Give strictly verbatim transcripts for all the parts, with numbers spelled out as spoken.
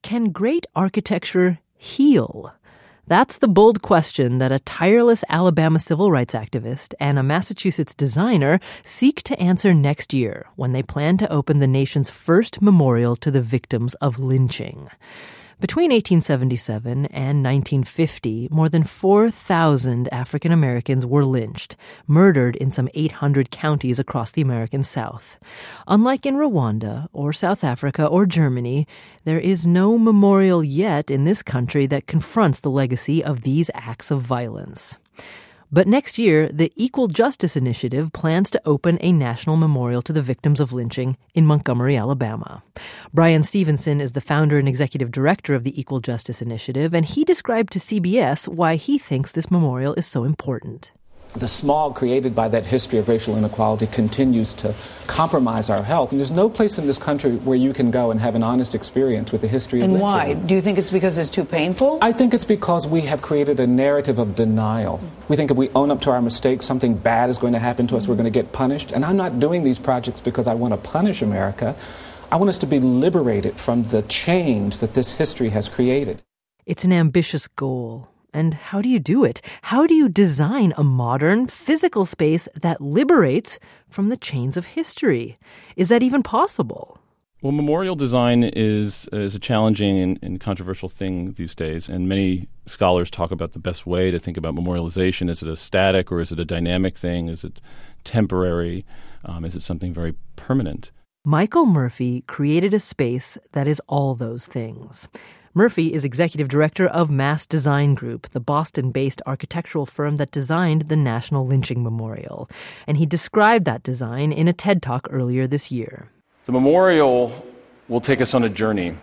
can great architecture heal? That's the bold question that a tireless Alabama civil rights activist and a Massachusetts designer seek to answer next year when they plan to open the nation's first memorial to the victims of lynching. Between eighteen seventy-seven and nineteen fifty, more than four thousand African Americans were lynched, murdered in some eight hundred counties across the American South. Unlike in Rwanda or South Africa or Germany, there is no memorial yet in this country that confronts the legacy of these acts of violence. But next year, the Equal Justice Initiative plans to open a national memorial to the victims of lynching in Montgomery, Alabama. Brian Stevenson is the founder and executive director of the Equal Justice Initiative, and he described to C B S why he thinks this memorial is so important. The smog created by that history of racial inequality continues to compromise our health. And there's no place in this country where you can go and have an honest experience with the history of lynching. And why? Do you think it's because it's too painful? I think it's because we have created a narrative of denial. We think if we own up to our mistakes, something bad is going to happen to us, we're going to get punished. And I'm not doing these projects because I want to punish America. I want us to be liberated from the chains that this history has created. It's an ambitious goal. And how do you do it? How do you design a modern, physical space that liberates from the chains of history? Is that even possible? Well, memorial design is is a challenging and, and controversial thing these days, and many scholars talk about the best way to think about memorialization. Is it a static or is it a dynamic thing? Is it temporary? Um, is it something very permanent? Michael Murphy created a space that is all those things. Murphy is executive director of Mass Design Group, the Boston-based architectural firm that designed the National Lynching Memorial. And he described that design in a TED Talk earlier this year. The memorial will take us on a journey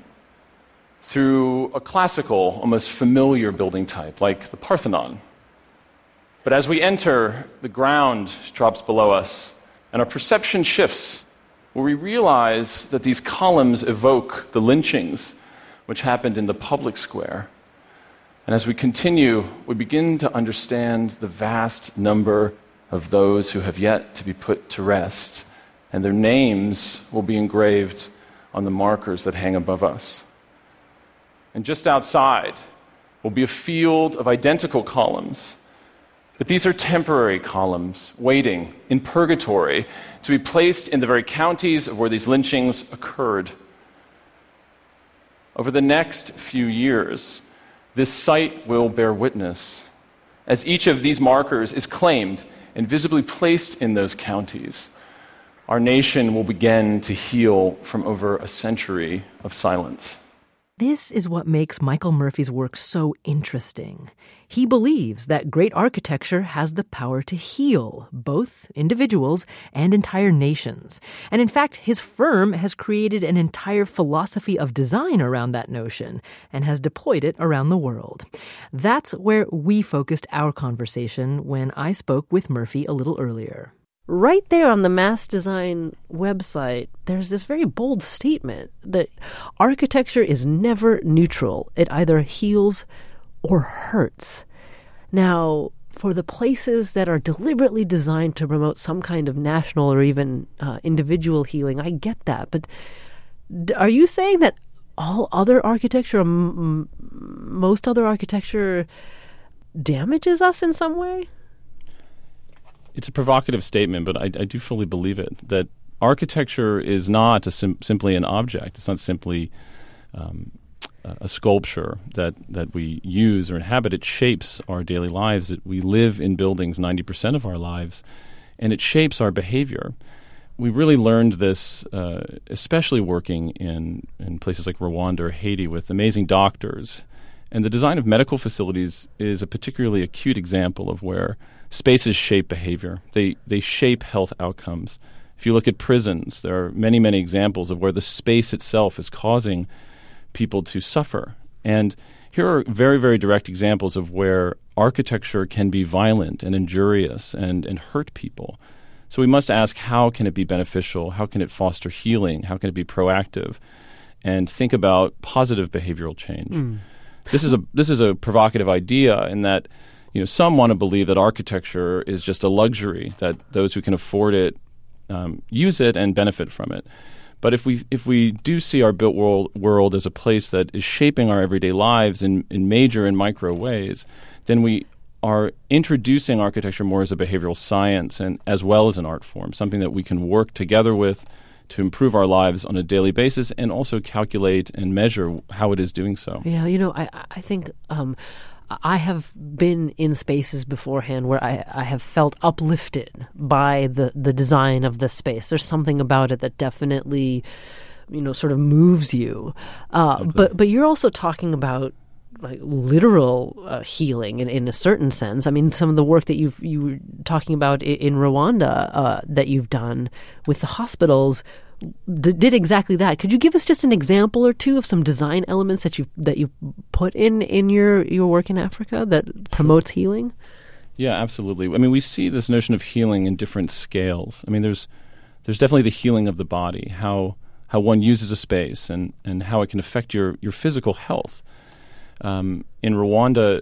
through a classical, almost familiar building type, like the Parthenon. But as we enter, the ground drops below us, and our perception shifts, where we realize that these columns evoke the lynchings which happened in the public square. And as we continue, we begin to understand the vast number of those who have yet to be put to rest, and their names will be engraved on the markers that hang above us. And just outside will be a field of identical columns, but these are temporary columns waiting in purgatory to be placed in the very counties of where these lynchings occurred. Over the next few years, this site will bear witness. As each of these markers is claimed and visibly placed in those counties, our nation will begin to heal from over a century of silence. This is what makes Michael Murphy's work so interesting. He believes that great architecture has the power to heal both individuals and entire nations. And in fact, his firm has created an entire philosophy of design around that notion and has deployed it around the world. That's where we focused our conversation when I spoke with Murphy a little earlier. Right there on the Mass Design website, there's this very bold statement that architecture is never neutral. It either heals or hurts. Now, for the places that are deliberately designed to promote some kind of national or even uh, individual healing, I get that. But are you saying that all other architecture, m- most other architecture, damages us in some way? It's a provocative statement, but I, I do fully believe it, that architecture is not a sim- simply an object. It's not simply um, a sculpture that, that we use or inhabit. It shapes our daily lives. It, we live in buildings ninety percent of our lives, and it shapes our behavior. We really learned this, uh, especially working in, in places like Rwanda or Haiti with amazing doctors. And the design of medical facilities is a particularly acute example of where spaces shape behavior. They they shape health outcomes. If you look at prisons, there are many, many examples of where the space itself is causing people to suffer. And here are very, very direct examples of where architecture can be violent and injurious and, and hurt people. So we must ask, how can it be beneficial? How can it foster healing? How can it be proactive? And think about positive behavioral change. Mm. This is a this is a provocative idea in that, you know, some want to believe that architecture is just a luxury, that those who can afford it um, use it and benefit from it. But if we if we do see our built world, world as a place that is shaping our everyday lives in, in major and micro ways, then we are introducing architecture more as a behavioral science and as well as an art form, something that we can work together with to improve our lives on a daily basis and also calculate and measure how it is doing so. Yeah, you know, I, I think um, I have been in spaces beforehand where I, I have felt uplifted by the, the design of the space. There's something about it that definitely, you know, sort of moves you. Uh, exactly. But but you're also talking about like literal uh, healing in, in a certain sense. I mean, some of the work that you've you were talking about in, in Rwanda uh, that you've done with the hospitals d- did exactly that. Could you give us just an example or two of some design elements that you that you put in in your your work in Africa that promotes Sure. healing? Yeah, absolutely. I mean, we see this notion of healing in different scales. I mean, there's there's definitely the healing of the body, how how one uses a space and, and how it can affect your, your physical health. Um, in Rwanda,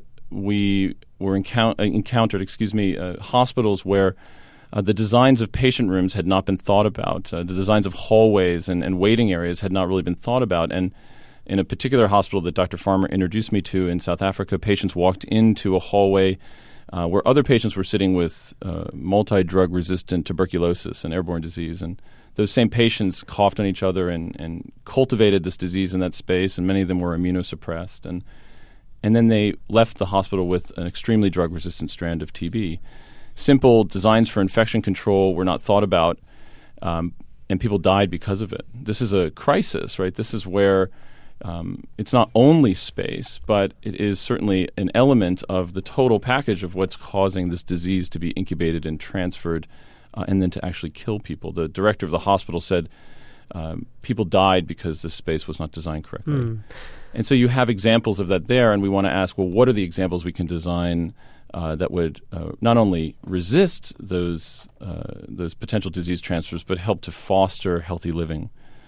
we were encou- encountered, excuse me, uh, hospitals where uh, the designs of patient rooms had not been thought about. Uh, the designs of hallways and, and waiting areas had not really been thought about. And in a particular hospital that Doctor Farmer introduced me to in South Africa, patients walked into a hallway uh, where other patients were sitting with uh, multi-drug resistant tuberculosis, an airborne disease. And those same patients coughed on each other and, and cultivated this disease in that space, and many of them were immunosuppressed. And And then they left the hospital with an extremely drug-resistant strand of T B. Simple designs for infection control were not thought about, um, and people died because of it. This is a crisis, right? This is where um, it's not only space, but it is certainly an element of the total package of what's causing this disease to be incubated and transferred uh, and then to actually kill people. The director of the hospital said um, people died because this space was not designed correctly. Mm. And so you have examples of that there, and we want to ask, well, what are the examples we can design uh, that would uh, not only resist those uh, those potential disease transfers, but help to foster healthy living?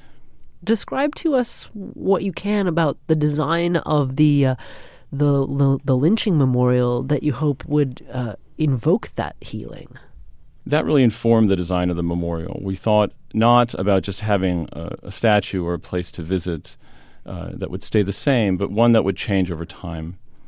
Describe to us what you can about the design of the uh, the, the the lynching memorial that you hope would uh, invoke that healing. That really informed the design of the memorial. We thought not about just having a, a statue or a place to visit Uh, that would stay the same, but one that would change over time.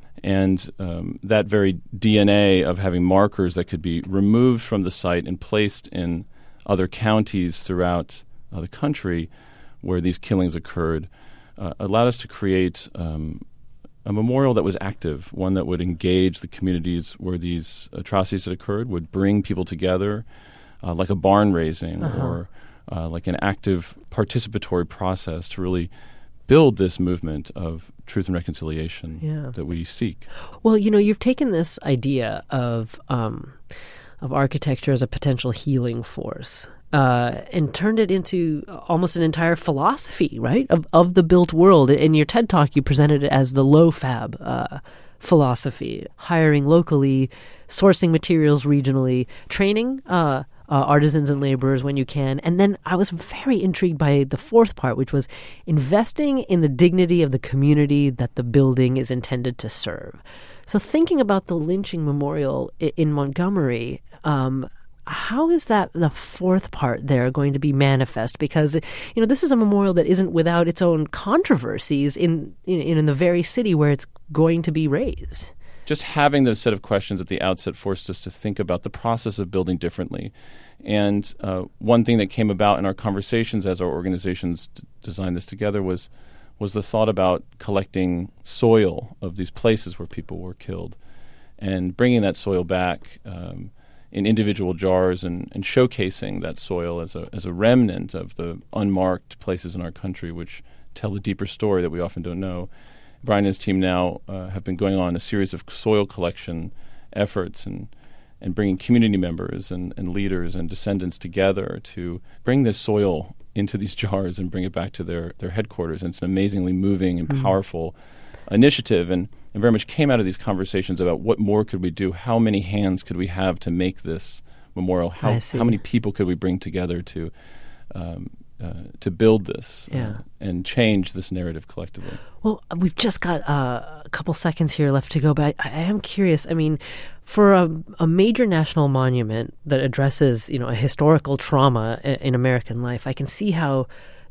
And um, that very D N A of having markers that could be removed from the site and placed in other counties throughout uh, the country where these killings occurred uh, allowed us to create um, a memorial that was active, one that would engage the communities where these atrocities had occurred, would bring people together uh, like a barn raising uh-huh. or uh, like an active participatory process to really build this movement of truth and reconciliation yeah. that we seek. Well, you know, you've taken this idea of um, of architecture as a potential healing force uh, and turned it into almost an entire philosophy, right, of, of the built world. In your TED Talk, you presented it as the low-fab uh, philosophy, hiring locally, sourcing materials regionally, training uh Uh, artisans and laborers when you can. And then I was very intrigued by the fourth part, which was investing in the dignity of the community that the building is intended to serve. So thinking about the lynching memorial i- in Montgomery, um, how is that the fourth part there going to be manifest? Because, you know, this is a memorial that isn't without its own controversies in in, in the very city where it's going to be raised. Just having those set of questions at the outset forced us to think about the process of building differently. And uh, one thing that came about in our conversations as our organizations d- designed this together was was the thought about collecting soil of these places where people were killed and bringing that soil back um, in individual jars and, and showcasing that soil as a as a remnant of the unmarked places in our country which tell a deeper story that we often don't know. Brian and his team now uh, have been going on a series of soil collection efforts and and bringing community members and, and leaders and descendants together to bring this soil into these jars and bring it back to their, their headquarters. And it's an amazingly moving and mm-hmm. powerful initiative and, and very much came out of these conversations about what more could we do, how many hands could we have to make this memorial, how, how many people could we bring together to um, Uh, to build this yeah. uh, and change this narrative collectively. Well, we've just got uh, a couple seconds here left to go, but I, I am curious. I mean, for a, a major national monument that addresses, you know, a historical trauma in, in American life, I can see how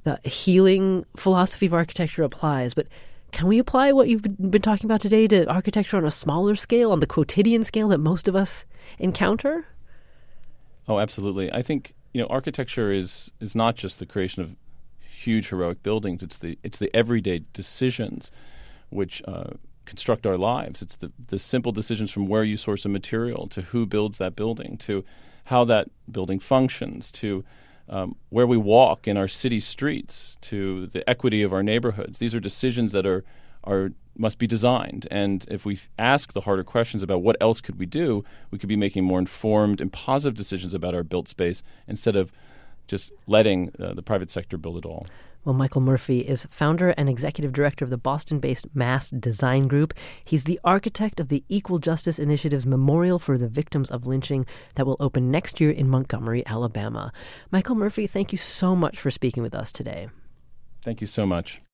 the healing philosophy of architecture applies, but can we apply what you've been talking about today to architecture on a smaller scale, on the quotidian scale that most of us encounter? Oh, absolutely. I think, you know, architecture is is not just the creation of huge heroic buildings. It's the it's the everyday decisions which uh, construct our lives. It's the, the simple decisions from where you source a material to who builds that building, to how that building functions, to um, where we walk in our city streets, to the equity of our neighborhoods. These are decisions that are are must be designed. And if we ask the harder questions about what else could we do, we could be making more informed and positive decisions about our built space instead of just letting uh, the private sector build it all. Well, Michael Murphy is founder and executive director of the Boston-based Mass Design Group. He's the architect of the Equal Justice Initiative's Memorial for the Victims of Lynching that will open next year in Montgomery, Alabama. Michael Murphy, thank you so much for speaking with us today. Thank you so much.